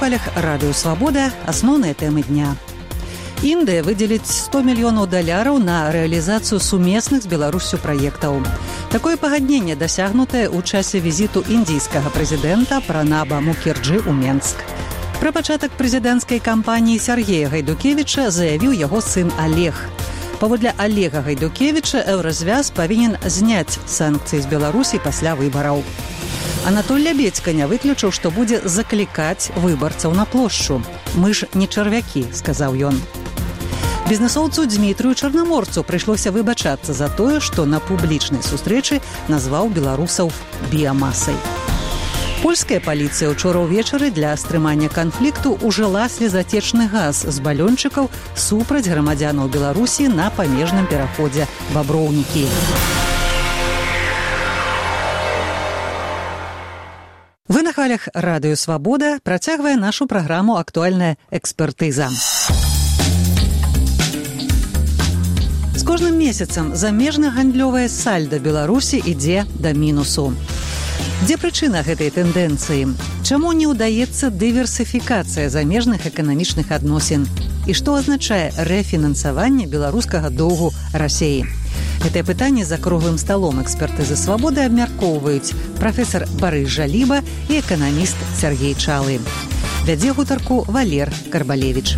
хвалях радыё «Свабода» асноўныя тэмы дня. Індыя выдзеліць $100 мільёнаў на рэалізацыю сумесных з Беларуссю праектаў. Такое пагадненне дасягнутае ў часе візіту індійскага прэзідэнта Пранаба Мукерджы ў Менск. Пра пачатак прэзідэнцкай кампаніі Сяргея Гайдукевіча заявіў яго сын Олег. Паводле Олега Гайдукевіча еўразвяз павінен зняць санкцыі з Беларусі пасля выбараў. Анатоль Лябедзька не выключыў, што будзе заклікаць выбарцаў на плошчу. «Мы ж не чарвякі», – сказаў ён. Бізнесоўцу Дмітрыю Чарнаморцу прыйшлося выбачацца за тое, што на публічнай сустрэчы назваў беларусаў біямасай. Польская паліцыя ўчора ўвечары для стрымання канфлікту ўжыла слезацечны газ з балёнчыкаў супраць грамадзянаў Беларусі на памежным пераходзе Баброўнікі. Вы на хвалях радыё «Свабода» працягвае нашу праграму «Актуальная экспертыза». З кожным месяцам замежна-гандлёвае сальда Беларусі ідзе да мінусу. Дзе прычына гэтай тэндэнцыі? Чаму не ўдаецца дыверсіфікацыя замежных эканамічных адносін? І што азначае рэфінансаванне беларускага доўгу Расіі? Гэтае пытанне за круглым сталом экспертызы «Свабоды» абмяркоўваюць прафесар Барыс Жаліба і эканаміст Сяргей Чалы. Вядзе гутарку Валер Карбалевіч.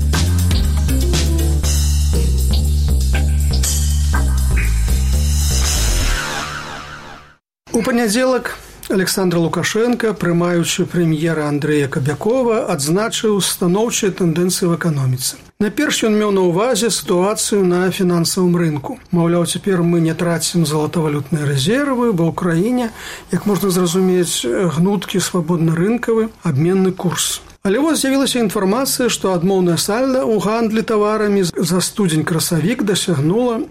У панядзелак Александр Лукашенко, прымаючы прэм'ера Андрэя Кабякова, адзначыў станоўчыя тэндэнцыі в эканоміцы. Найперш ён меў на ўвазе сітуацыю на фінансавым рынку. Маўляў, цяпер мы не трацім залатавалютныя рэзервы, бо ў краіне, як можна зразумець, гнуткі свабодна-рынкавы абменны курс. Але вось з'явілася інфармацыя, што адмоўнае сальда ў гандлі таварамі за студзень-красавік дасягнула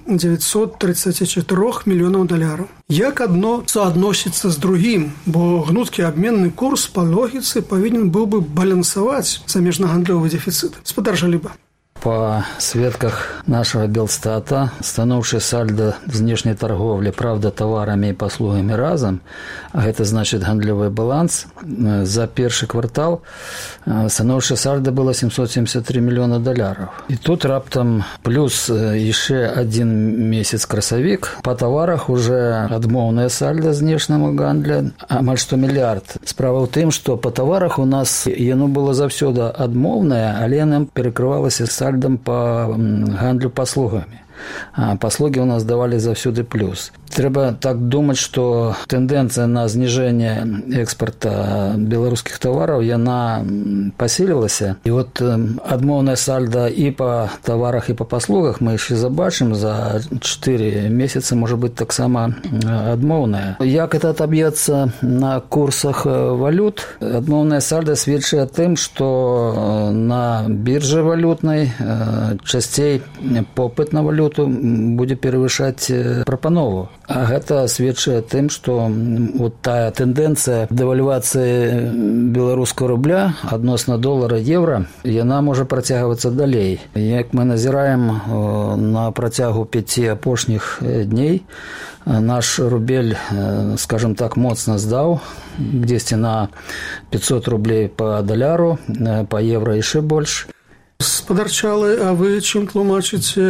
$934 мільёнаў. Як адно суадносіцца з другім, бо гнуткі абменны курс па логіцы павінен быў бы балансаваць замежнагандлёвы дэфіцыт. Спадар Жаліба. По сведках нашего Белстата, станоўчае сальда знешняй торговли, правда, товарами и послугами разом, а это значит гандлёвый баланс, за першы квартал станоўчае сальда было $773 мільёна. И тут раптам плюс еще один месяц красавік, по товарах уже адмоўнае сальда знешняму гандля амаль 100 мільярд. Справа ў тым, что по товарах у нас яно было заўсёды адмоўнае, але нам перекрывалася сальдом по гандлю паслугамі. А паслуги у нас давали заўсёды плюс. Трэба так думаць, што тэндэнцыя на зніжэнне экспарта беларускіх тавараў, яна пасілілася. І вот адмоўнае сальда і па таварах, і па паслугах мы яшчэ забачым за 4 месяцы, можа быць, таксама адмоўнае. Як это отобьецца на курсах валют? Адмоўнае сальда сведчыць тым, што на біржы валютнай часцей попыт на валюту будзе перавышаць прапанову. А гэта сведчыць тым, што вот тая тэндэнцыя дэвальвацыі беларускага рубля адносна долара, еўра, яна можа працягвацца далей. Як мы назіраем на працягу 5 апошніх дней, наш рубель, скажем так, моцна здаў, дзесьці на 500 рублей по даляру, по еўра яшчэ больш. Спадар Чалы, а вы чым тлумачыце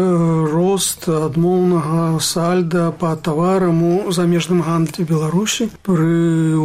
рост адмоўнага сальда па таварам у замежным гандлі Беларусі пры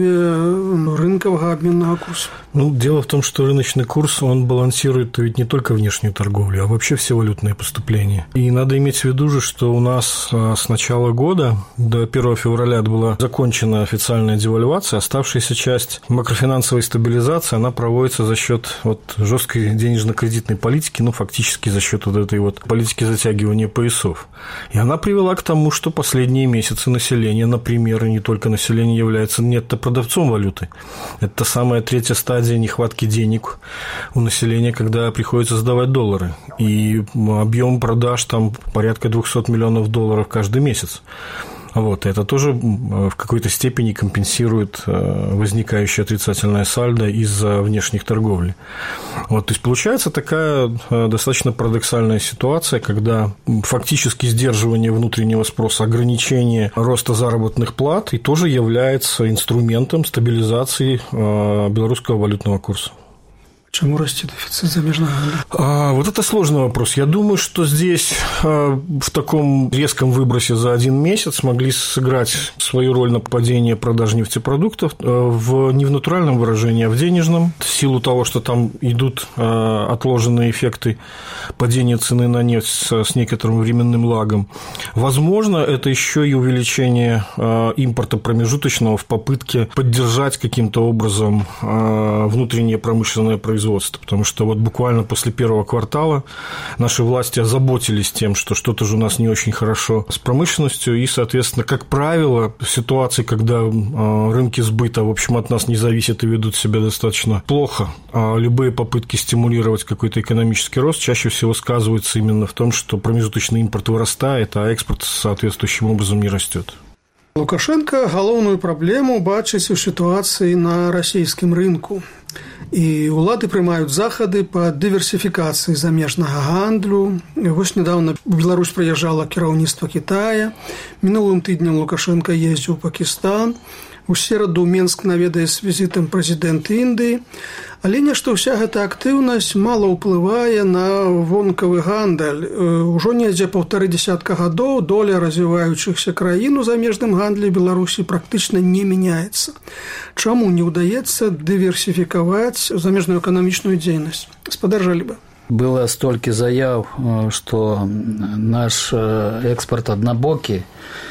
умове рынкового обменного курса? Дело в том, что рыночный курс, он балансирует ведь не только внешнюю торговлю, а вообще все валютные поступления. И надо иметь в виду же, что у нас с начала года до 1 февраля была закончена официальная девальвация, оставшаяся часть макрофинансовой стабилизации, она проводится за счет жесткой денежно-кредитной политики, фактически за счет этой политики затягивания поясов. И она привела к тому, что последние месяцы население, например, и не только население, является нетто-продавцом валюты. Это та самая третья стадия нехватки денег у населения, когда приходится сдавать доллары. И объем продаж там порядка $200 миллионов каждый месяц. Это тоже в какой-то степени компенсирует возникающее отрицательное сальдо из-за внешних торговли. То есть получается такая достаточно парадоксальная ситуация, когда фактически сдерживание внутреннего спроса, ограничение роста заработных плат и тоже является инструментом стабилизации белорусского валютного курса. Чему расти дефицит замежного гандля? Вот это сложный вопрос. Я думаю, что здесь в таком резком выбросе за один месяц могли сыграть свою роль на падение продаж нефтепродуктов не в натуральном выражении, а в денежном. В силу того, что там идут отложенные эффекты падения цены на нефть с некоторым временным лагом. Возможно, это еще и увеличение импорта промежуточного в попытке поддержать каким-то образом внутреннее промышленное производство. Потому что вот буквально после первого квартала наши власти озаботились тем, что что-то же у нас не очень хорошо с промышленностью, и, соответственно, как правило, в ситуации, когда рынки сбыта, в общем, от нас не зависят и ведут себя достаточно плохо, любые попытки стимулировать какой-то экономический рост чаще всего сказываются именно в том, что промежуточный импорт вырастает, а экспорт соответствующим образом не растет. Лукашенко галоўную праблему бачыць у сітуацыі на расійскім рынку. І ўлады прымаюць захады па дыверсіфікацыі замежнага гандлю. Вось недавно в Беларусь прыязджала кіраўніцтва Китая. Мінулым тыднем Лукашенко ездзіў у Пакістан. У сераду Мінск наведае з візітам прэзідэнт Індыі. Але нешта ўся гэта актыўнасць мала ўплывае на вонкавы гандаль. Ужо недзе 1,5 гадоў доля развіваючыхся краін у замежным гандлі Беларусі практычна не мяняецца. Чаму не ўдаецца дыверсіфікаваць замежную эканамічную дзейнасць? Гаспадар Жаліба. Было столькі заяў, што наш экспорт аднабокі,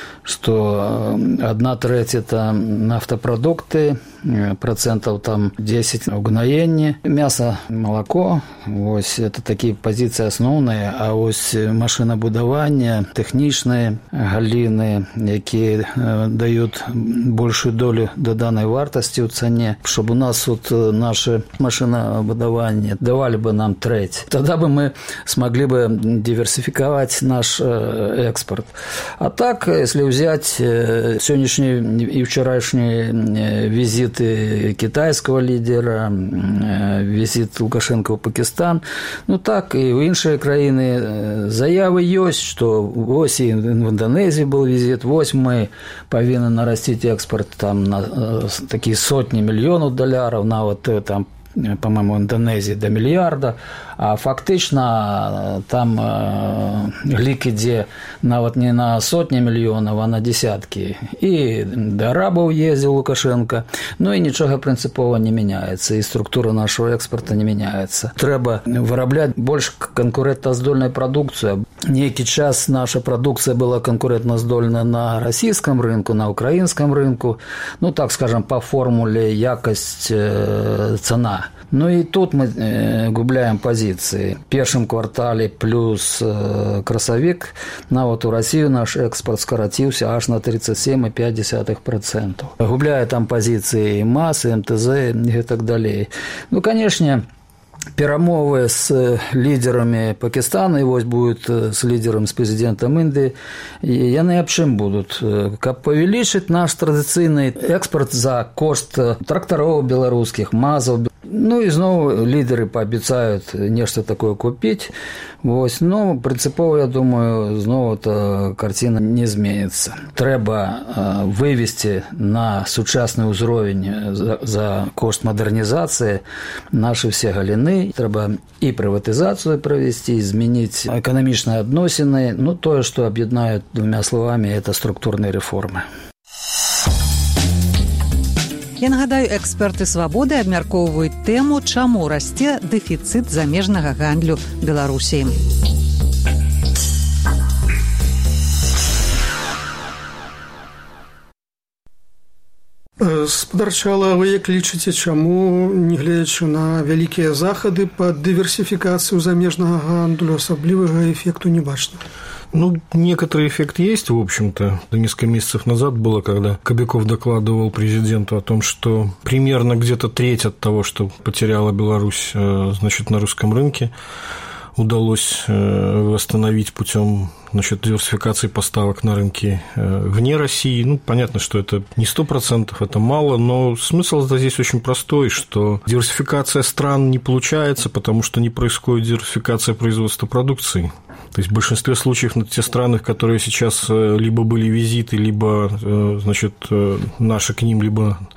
что 1/3 это нафтопродукты, процентов там 10 угнаенне, мясо, молоко. Вось это такие позиции основные, а вось машинобудование, технічные галины, які дают большую долю доданой вартости в цене, чтобы у нас вот наше машинобудование давали бы нам треть. Тогда бы мы смогли бы диверсификовать наш экспорт. А так, если взять сегодняшний и вчерашний визиты китайского лидера, визит Лукашенко в Пакистан, ну так и в іншыя краіны заявы ёсць, что вось и в Индонезии был визит, вось мы повинны нарастить экспорт там на такие сотни миллионов долларов, на вот там, по-моему, Индонезии до мільярда, а фактично там глік ідзе нават не на сотні мільёнаў, а на десяткі. І да арабаў ездзіў Лукашенко, ну і нічога прынцыпова не мяняецца, і структура нашего экспорта не мяняецца. Трэба вырабляць больш канкурэнтаздольную прадукцыю. Нейкі час наша прадукцыя была канкурэнтаздольна на расійскім рынку, на украінскім рынку, ну так скажем, по формуле якасць цена. Ну и тут мы губляем позиции. В первом квартале плюс красавік, нават у Россию наш экспорт скоротился аж на 37,5%. Губляя там позиции МАС, МТЗ и так далее. Ну, конечно, перамовы с лидерами Пакистана, и вось будет с лидером, с президентом Индии, яны аб чым будут? Каб павялічыць наш традыцыйны экспорт за кошт трактаров белорусских, МАЗов. Ну и знову лидеры пообещают нечто такое купить. Вось, но принципово, я думаю, знову эта картина не зменится. Трэба вывести на сучасный уровень за кошт модернизации наши все галины. Трэба и приватизацию провести, изменить экономичные адносины. Ну, то, что объединяют двумя словами, это структурные реформы. Я нагадаю, эксперты «Свабоды» абмяркоўваюць тэму, чаму расце дэфіцыт замежнага гандлю Беларусі. Спадарчала, вы як лічыце, чаму, негледзячы на вялікія захады па дыверсіфікацыю замежнага гандлю, асаблівага эффекту не бачна? Ну, некоторый эффект есть, в общем-то. Несколько месяцев назад было, когда Кобяков докладывал президенту о том, что примерно где-то треть от того, что потеряла Беларусь, значит, на русском рынке, удалось восстановить путем, значит, диверсификации поставок на рынки вне России. Ну, понятно, что это не 100%, это мало, но смысл здесь очень простой, что диверсификация стран не получается, потому что не происходит диверсификация производства продукции. То есть в большинстве случаев на те страны, в которые сейчас либо были визиты, либо, значит, наши к ним, либо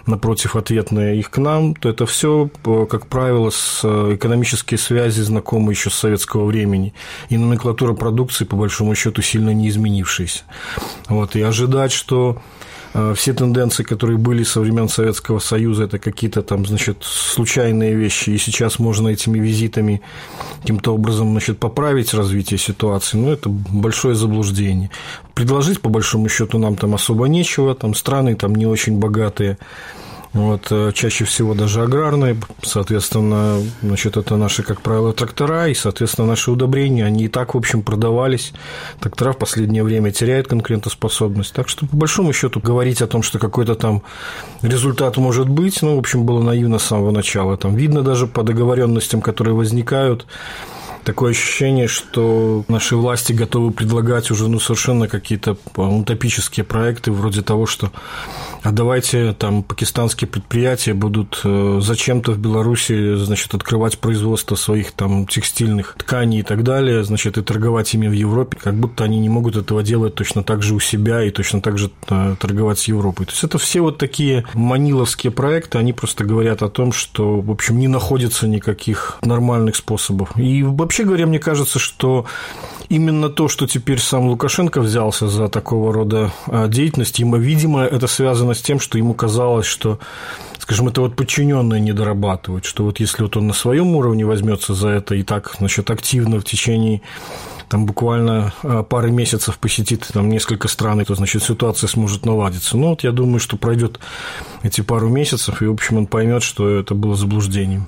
напротив, ответные их к нам, то это все, как правило, экономические связи, знакомые еще с советского времени, и номенклатура продукции, по большому счету, сильно не изменившаяся. Вот, и ожидать, что все тенденции, которые были со времен Советского Союза, это какие-то там, значит, случайные вещи, и сейчас можно этими визитами каким-то образом, значит, поправить развитие ситуации, но это большое заблуждение. Предложить, по большому счету, нам там особо нечего, там страны там не очень богатые, вот, чаще всего даже аграрные, соответственно, значит, это наши, как правило, трактора, и, соответственно, наши удобрения, они и так, в общем, продавались. Трактора в последнее время теряют конкурентоспособность. Так что, по большому счету, говорить о том, что какой-то там результат может быть, ну, в общем, было наивно с самого начала. Там видно даже по договоренностям, которые возникают, такое ощущение, что наши власти готовы предлагать уже совершенно какие-то утопические проекты, вроде того, что а давайте там пакистанские предприятия будут зачем-то в Беларуси, значит, открывать производство своих там текстильных тканей и так далее, значит, и торговать ими в Европе, как будто они не могут этого делать точно так же у себя и точно так же торговать с Европой. То есть это все вот такие маниловские проекты, они просто говорят о том, что, в общем, не находится никаких нормальных способов. И вообще говоря, мне кажется, что именно то, что теперь сам Лукашенко взялся за такого рода деятельность, ему, видимо, это связано с тем, что ему казалось, что, скажем, это вот подчиненные не дорабатывают, что вот если вот он на своем уровне возьмется за это и так, значит, активно в течение там буквально пары месяцев посетит там несколько стран, то, значит, ситуация сможет наладиться. Ну, вот я думаю, что пройдет эти пару месяцев, и, в общем, он поймет, что это было заблуждением.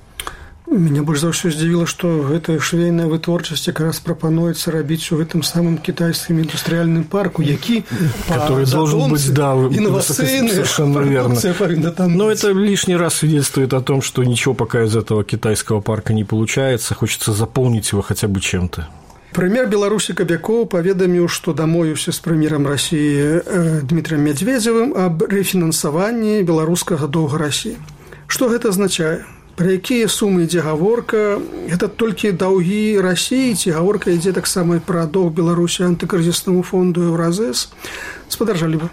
Меня больш за ўсё здзівіла, што гэтая швейная вытворчасць якраз прапануецца рабіць у гэтым самым кітайскім індустрыяльным парку, які который должен быть, да, совершенно верно. Но это лишний раз свидетельствует о том, что ничего пока из этого китайского парка не получается, хочется заполнить его хотя бы чем-то. Прэм'ер Беларусі Кабякоў паведаміў, што дамовіўся з прэм'ерам Расіі Дмітрием Медведзевым аб рэфінансаванні беларускага доўга Расіі. Што гэта азначае? Пра якія сумы ідзе гаворка? Гэта толькі даўгі Расіі, ці гаворка ідзе таксама пра доўг Беларусі антыкрызіснаму фонду Еўразэс? Спадар Жаліба.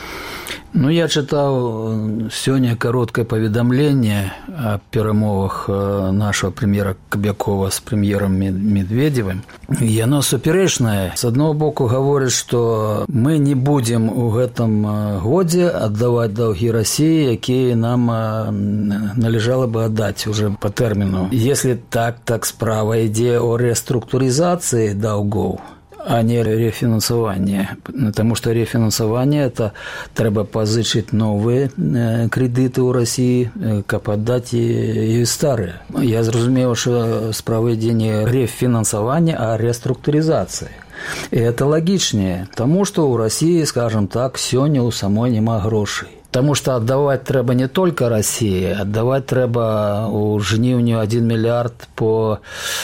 Ну, я читал сегодня короткое поведомление о перемовах нашего премьера Кобякова с премьером Медведевым. И оно суперечное. С одного боку говорит, что мы не будем в этом годе отдавать долги России, какие нам належало бы отдать уже по термину. Если так справа идея о реструктуризации долгов, а не рефинансование, потому что рефинансование – это треба позычить новые кредиты у России, каб отдать и старые. Я зразумеў, что справа ідзе не рефинансование, а реструктуризация. И это логичнее, потому что у России, скажем так, сёння у самой нема грошей. Потому что отдавать треба не только России, отдавать треба у жніўню 1 миллиард по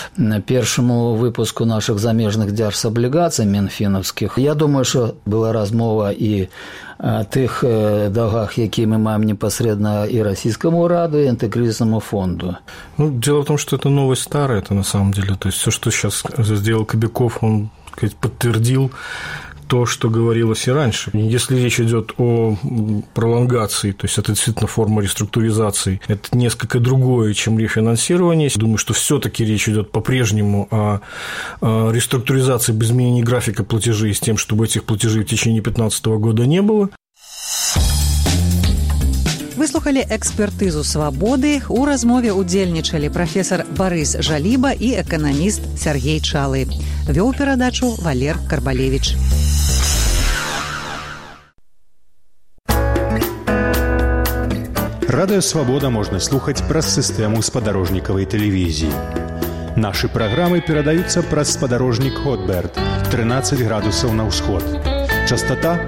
першому выпуску наших замежных дзяржаблігацый мінфінаўскіх. Я думаю, что была размова и о тых долгах, які мы маем непосредственно и российскому ураду, и антикризисному фонду. Ну, дело в том, что это новость старая, это на самом деле. То есть все, что сейчас сделал Кобяков, он, так сказать, подтвердил то, что говорилось и раньше. Если речь идет о пролонгации, то есть это действительно форма реструктуризации, это несколько другое, чем рефинансирование. Думаю, что все-таки речь идет по-прежнему о реструктуризации без изменения графика платежей с тем, чтобы этих платежей в течение 2015 года не было. Выслухали экспертызу «Свабоды». У размове удзельнічалі прафесор Барыс Жаліба і эканаміст Сергей Чалы. Вёў перадачу Валер Карбалевич. Радыё «Свабода» можна слухаць праз сістэму спадарожнікавай тэлевізіі. Нашы праграмы перадаюцца праз спадарожнік Хотберт 13 градусаў на ўсход. Частота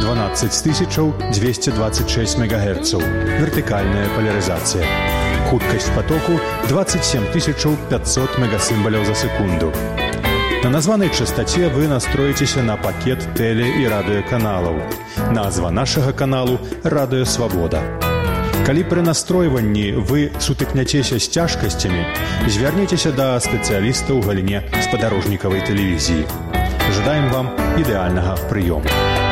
12226 МГц. Вертыкальная поляризация. Хуткасць потоку 27500 мегасимволяў за секунду. На названай частоце вы настроіцеся на пакет тэле- і радыёканалаў. Назва нашага каналу «Радыё Свабода». Калі пры настройванні вы сутыкняцеся з цяжкасцямі, звярніцеся да спецыяліста ў галіне спадарожнікавай тэлевізіі. Жадаем вам ідэальнага прыёму.